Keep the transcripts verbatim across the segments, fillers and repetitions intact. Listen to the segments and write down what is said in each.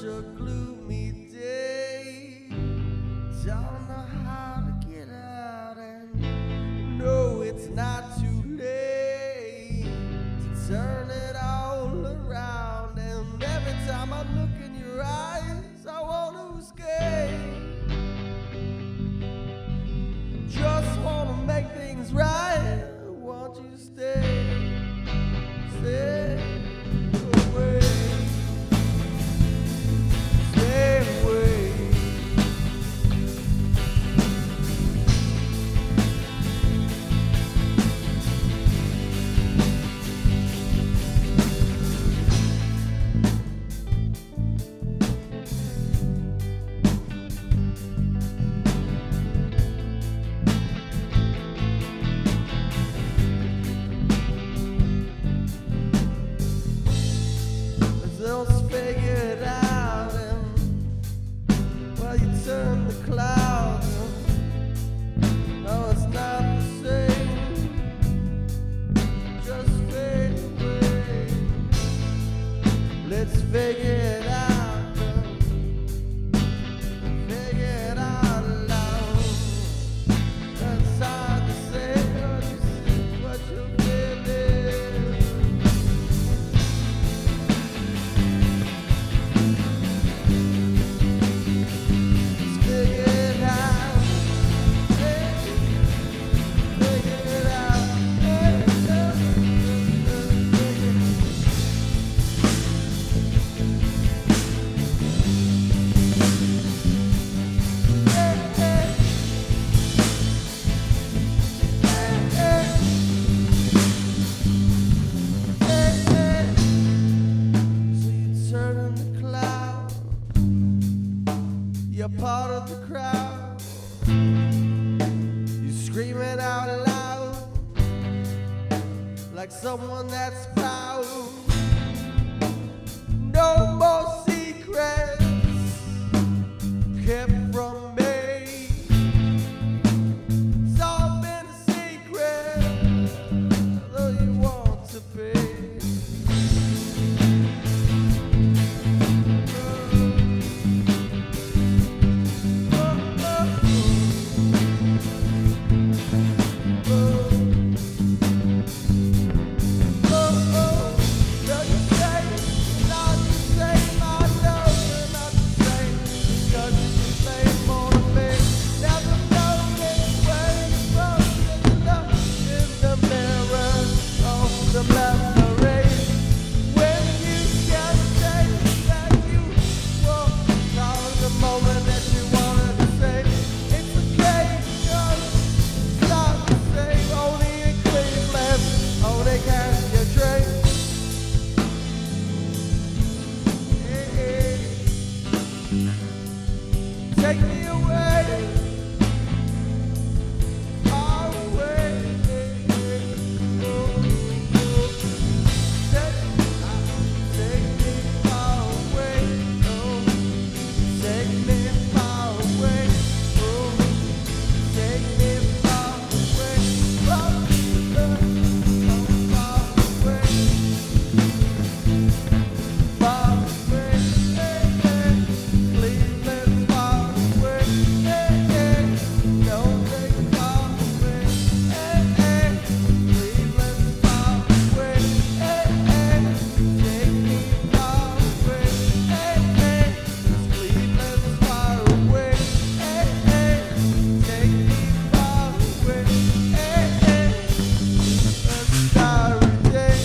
such a gloomy day. Don't know how to get out, and no, it's not too late to turn it all around. And every time I look in your eyes, I want to escape. Just want to make things right. Won't you stay? Stay away. Stay away. Just figure it out, and well, you turn the cloud. No, it's not the same. Just fade away. Let's figure it out. Figure it out loud. It's hard to say what you see, what you're feeling. You're part of the crowd. You scream it out loud like someone that's proud. No more secrets kept from me. It's all been a secret, though you want to be. Take me away, far away. Oh, take, take me far away. Oh, take me far away. Oh, take me far away. Far, far away. Far away. Cleveland far away. Don't take me far away. Cleveland far away. Take me far away. Cleveland far away. Take me far away. A starry day.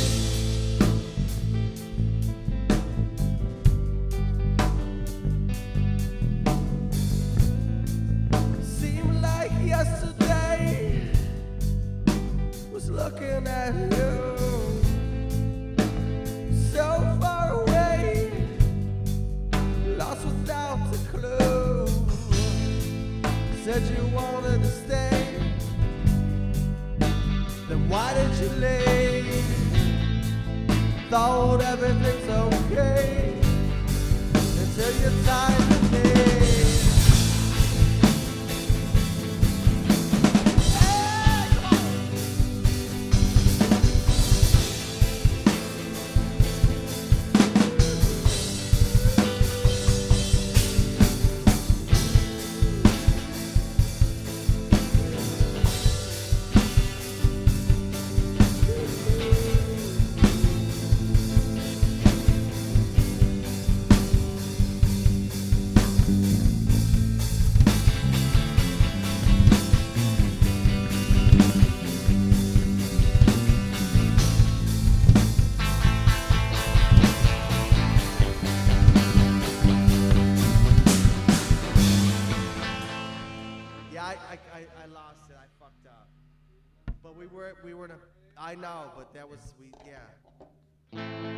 Seemed like yesterday was looking at you, so far away, lost without a clue. Said you wanted to stay, then why did you leave? Thought everything's okay until you're tired of me. we were we were in a. I know, but that was we. Yeah.